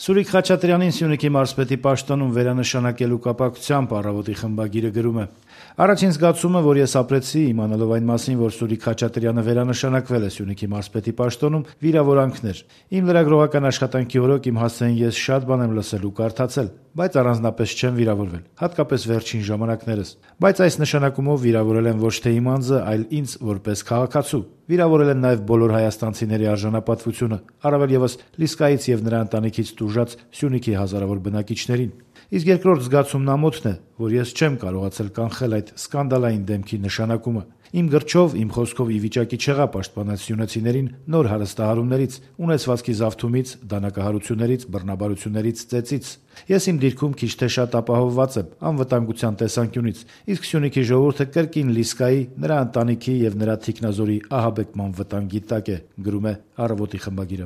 Սուրիկ Խաչատրյանին Սյունիքի մարզպետի պաշտոնում վերանշանակելու կապակցությամբ «Առավոտ»-ի խմբագիրը գրում է. «Առաջին զգացումը, որ ես ապրեցի, իմանալով այն մասին, որ Սուրիկ Խաչատրյանը վերանշանակվել է Սյունիքի մարզպետի պաշտոնում, վիրավորանքն էր։ Իմ լրագրողական աշխատանքի օրոք իմ հասցեին ես շատ բան եմ լսել ու կարդացել, բայց առանձնապես չեմ վիրավորվել, հատկապես վերջին ժամանակներս։ Բայց այս նշանակումով վիրավորել են ոչ թե իմ անձը, այլ ինձ որպես քաղաքացու։ Վիրավորել են նաև բոլոր հայաստանցիների արժանապատվությունը, առավել ևս Լիսկայից եւ նրա ընտանիքից տուժած Սյունիքի հազարավոր բնակիչներին։ Իսկ երկրորդ զգացումն ամոթն է, որ ես չեմ կարողացել կանխել այդ սկանդալային դեմքի նշանակումը։ Իմ գրչով, իմ խոսքով ի վիճակի չեղա պաշտպանել սյունեցիներին նոր հարստահարումներից, ունեցվածքի զավթումից, դանակահարություններից, բռնաբարություններից, ծեծից։ Ես իմ դիրքում քիչ թե շատ ապահովված եմ անվտանգության տեսանկյունից, իսկ Սյունիքի ժողովուրդը կրկին Լիսկայի, նրա ընտանիքի եւ նրա թիկնազորի ահաբեկման վտանգի տակ է», գրում է «Առավոտ»-ի խմբագիրը։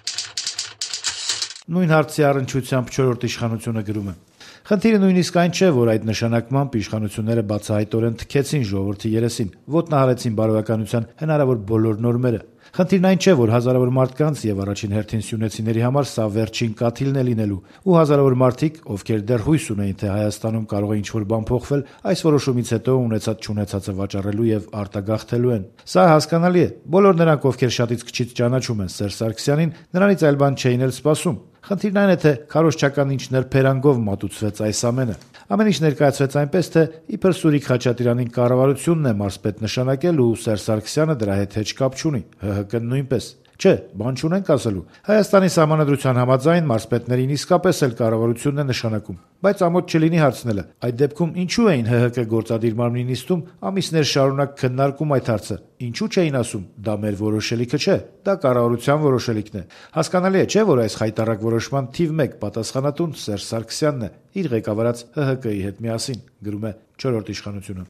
Նույն հարցի առնչությամբ «Չորրորդ իշխանությունը» գրում է. «Խնդիրը նույնիսկ այն չէ, որ այդ նշանակմամբ իշխանությունները բացահայտորեն թքեցին ժողովրդի երեսին, ոտնահարեցին բարոյականության հնարավոր բոլոր նորմերը։ Խնդիրն այն չէ, որ հազարավոր մարդկանց եւ առաջին հերթին սյունեցիների համար սա վերջին կաթիլն է լինելու, ու հազարավոր մարդիկ, ովքեր դեռ հույս ունեին, թե Հայաստանում կարող է ինչ-որ բան փոխվել, այս որոշումից հետո ունեցած-չունեցածը վաճառելու եւ արտագաղթելու են։ Սա հասկանալի է։ Բոլոր նրանք, ովքեր շատից քչից ճանաչում են Սերժ Սարգսյանին, նրանից այլ բան չէին էլ սպասում։ Խնդիրն այն է, թե քարոզչական ինչ նրբերանգով մատուցվեց այս ամենը։ Ամեն ինչ ներկայացվեց այնպես, թե իբր Սուրիկ Խաչատրյանին կառավարությունն է մարզպետ նշանակել ու Սերժ Սարգսյանը դրա հետ հեչ կապ չունի, ՀՀԿ-ն նույնպես։ Չէ, բան չունենք ասելու։ Հայաստանի սահմանադրության համաձայն մարզպետներին իսկապես էլ կառավարությունն է նշանակում։ Բայց ամոթ չլինի հարցնելը. այդ դեպքում ինչու էին ՀՀԿ գործադիր մարմնի նիստում ամիսներ շարունակ քննարկում այդ հարցը։ Ինչու չէին ասում՝ դա մեր որոշելիքը չէ, դա կառավարության որոշելիքն է։ Հասկանալի է, չէ՞, որ այս խայտառակ որոշման թիվ 1 պատասխանատուն Սերժ Սարգսյանն է, իր ղեկավարած ՀՀԿ-ի հետ միասին, գրում է «Չորրորդ իշխանությունը»։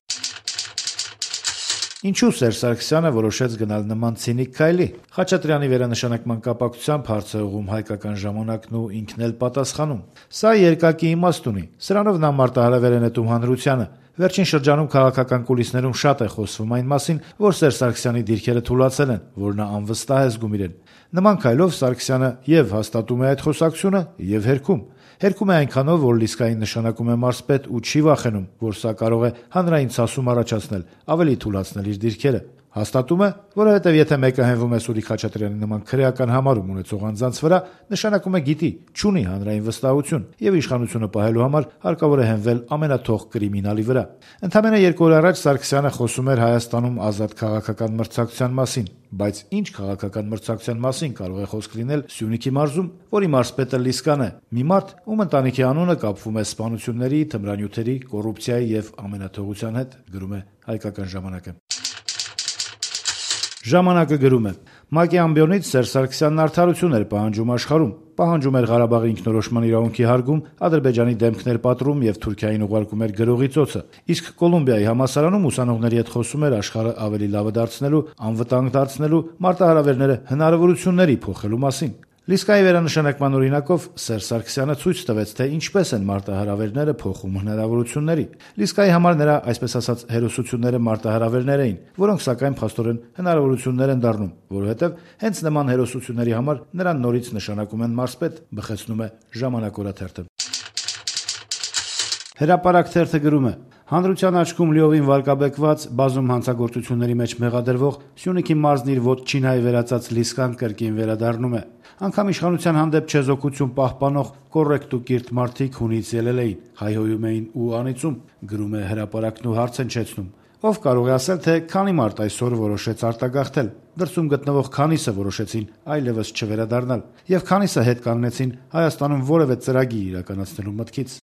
Ինչու Սերժ Սարգսյանը որոշեց գնալ նման ցինիկ քայլի։ Խաչատրյանի վերանշանակման կապակցությամբ հարց է ուղղում «Հայկական ժամանակն» ու ինքն էլ պատասխանում. «Սա երկակի իմաստ ունի։ Սրանով նա մարտահրավեր է նետում հանրությանը։ Վերջին շրջանում քաղաքական կուլիսներում շատ է խոսվում այն մասին, որ Սերժ Սարգսյանի դիրքերը թուլացել են, որ նա անվստահ է զգում իրեն։ Նման քայլով Սարգսյանը եւ հաստատում է այդ խոսակցությունը եւ հերքում։ Հերքում է այնքանով, որ Լիսկային նշանակում է մարզպետ ու չի վախենում, որ սա կարող է հանրային ցասում առաջացնել, ավելի թուլացնել իր դիրքերը։ Հաստատում է, որովհետև եթե մեկը հենվում է Սուրիկ Խաչատրյանի նման քրեական համարում ունեցող անձանց վրա, նշանակում է գիտի, չունի հանրային վստահություն եւ իշխանությունը պահելու համար հարկավոր է հենվել ամենաթող կրիմինալի վրա։ Ընդամենը 2 օր առաջ Սարգսյանը խոսում էր Հայաստանում ազատ քաղաքական մրցակցության մասին, բայց ինչ քաղաքական մրցակցության մասին կարող է խոսք լինել Սյունիքի մարզում, որի մարզպետը Լիսկան է, մի մարդ, ում ընտանիքի անունը կապվում է սպանությունների, թմրանյութերի, կոռուպցիայի եւ ամենաթողության հետ, գրում է «Հայկական ժամանակը»։ Ժամանակը գրում է. ՄԱԿ-ի ամբիոնից Սերժ Սարգսյանն արդարություն էր պահանջում աշխարհում, պահանջում էր Ղարաբաղի ինքնորոշման իրավունքի հարգում, Ադրբեջանի դեմքներ պատռում եւ Թուրքիային ուղարկում էր գրողի ծոցը, իսկ Կոլումբիայի համալսարանում ուսանողների հետ խոսում էր աշխարհը ավելի լավը դարձնելու, անվտանգ դարձնելու, մարտահրավերները հնարավորությունների փոխելու մասին։ Լիսկայի վերանշանակման օրինակով Սերժ Սարգսյանը ցույց տվեց, թե ինչպես են մարտահրավերները փոխում հնարավորությունների։ Լիսկայի համար նրա, այսպես ասած, հերոսությունները մարտահրավերներ էին, որոնք սակայն փաստորեն հնարավորություններ են դառնում, որովհետև հենց նման հերոսությունների համար նրան նորից նշանակում են մարզպետ, բխեցնում է «Ժամանակ» օրաթերթը։ Հրապարակ թերթը գրում է. հանրության աչքում լիովին վարկաբեկված, բազում հանցագործությունների մեջ մեղադրվող Սյունիքի մարզն իր ոդչինայի վերածած Լիսկան կրկին վերադառնում է։ Անգամ իշխանության հանդեպ չեզոքություն պահպանող կոռեկտ ու կիրթ մարդիկ հունից ելել էին, հայհոյում էին ու անիծում, գրում է Հրապարակն ու հարց հնչեցնում. ով կարող է ասել, թե քանի մարդ այսօր որոշեց արտագաղթել, դրսում գտնվող քանիսը որոշեցին այլևս չվերադառնալ, եւ քանիսը հետ կանգնեցին Հայաստանում որևէ ծրագիր իրականացնելու մտքից։